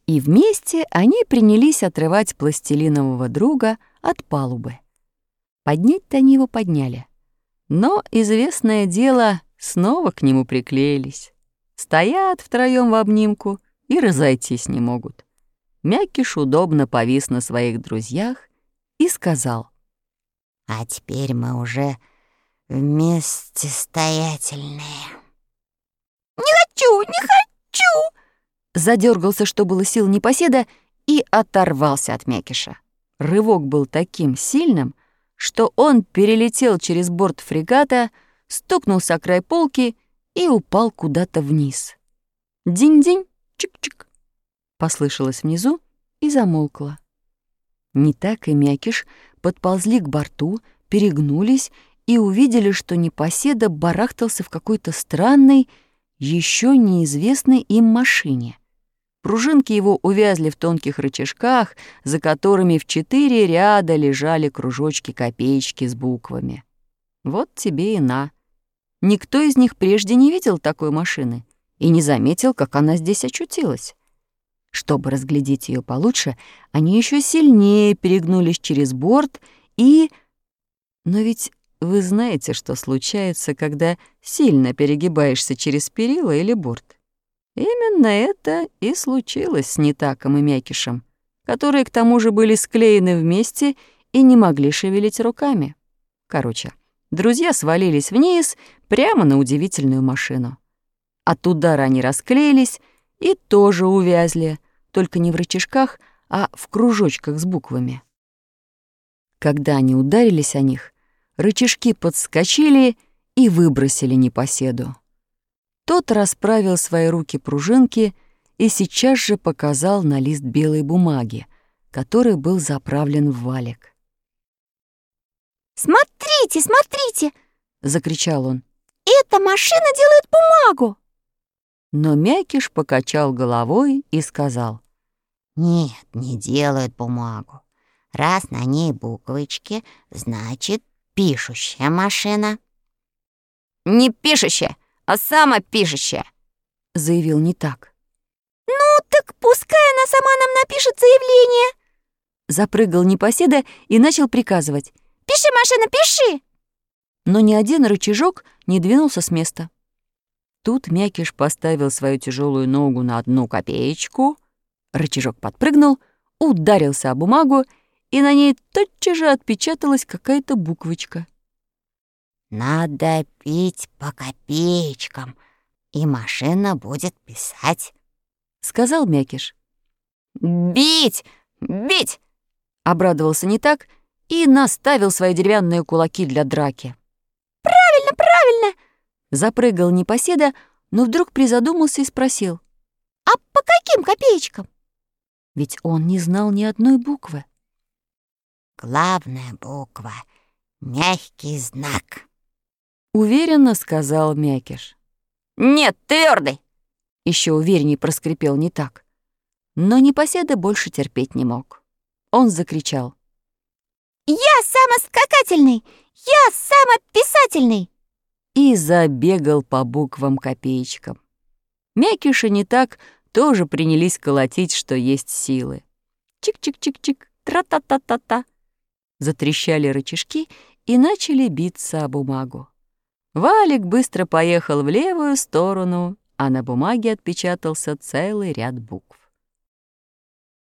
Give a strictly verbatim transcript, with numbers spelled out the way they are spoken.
И вместе они принялись отрывать пластилинового друга от палубы. Поднять-то они его подняли. Но, известное дело, снова к нему приклеились. Стоят втроём в обнимку и разойтись не могут. Мякиш удобно повис на своих друзьях и сказал: «А теперь мы уже вместе стоятельные». «Не хочу, не хочу!» Задергался, что было сил непоседа, и оторвался от Мякиша. Рывок был таким сильным, что он перелетел через борт фрегата, стукнулся о край полки и упал куда-то вниз. «Динь-динь, чик-чик!» послышалось внизу и замолкло. Нитак и Мякиш подползли к борту, перегнулись и увидели, что непоседа барахтался в какой-то странной, еще неизвестной им машине. Пружинки его увязли в тонких рычажках, за которыми в четыре ряда лежали кружочки-копеечки с буквами. Вот тебе и на. Никто из них прежде не видел такой машины и не заметил, как она здесь очутилась. Чтобы разглядеть ее получше, они еще сильнее перегнулись через борт и... Но ведь вы знаете, что случается, когда сильно перегибаешься через перила или борт. Именно это и случилось с Нитаком и Мякишем, которые к тому же были склеены вместе и не могли шевелить руками. Короче, друзья свалились вниз прямо на удивительную машину. От удара они расклеились и тоже увязли, только не в рычажках, а в кружочках с буквами. Когда они ударились о них, рычажки подскочили и выбросили непоседу. Тот расправил свои руки-пружинки и сейчас же показал на лист белой бумаги, который был заправлен в валик. «Смотрите, смотрите!» — закричал он. «Эта машина делает бумагу!» Но Мякиш покачал головой и сказал: «Нет, не делают бумагу. Раз на ней буквочки, значит, пишущая машина». «Не пишущая, а самопишущая», — заявил Нитак. «Ну, так пускай она сама нам напишет заявление», — запрыгал непоседа и начал приказывать: «Пиши, машина, пиши!» Но ни один рычажок не двинулся с места. Тут Мякиш поставил свою тяжелую ногу на одну копеечку, рычажок подпрыгнул, ударился о бумагу, и на ней тотчас же отпечаталась какая-то буквочка. «Надо пить по копеечкам, и машина будет писать», — сказал Мякиш. «Бить! Бить!» — обрадовался Нитак и наставил свои деревянные кулаки для драки. «Правильно, правильно!» — запрыгал непоседа, но вдруг призадумался и спросил: «А по каким копеечкам?» Ведь он не знал ни одной буквы. «Главная буква — мягкий знак», — уверенно сказал Мякиш. «Нет, твердый!» — еще уверенней проскрипел Нитак. Но непоседа больше терпеть не мог. Он закричал: «Я самоскакательный! Я самописательный!» и забегал по буквам-копеечкам. Мякиш и Нитак тоже принялись колотить, что есть силы. Чик-чик-чик-чик, тра-та-та-та-та. Затрещали рычажки и начали биться о бумагу. Валик быстро поехал в левую сторону, а на бумаге отпечатался целый ряд букв.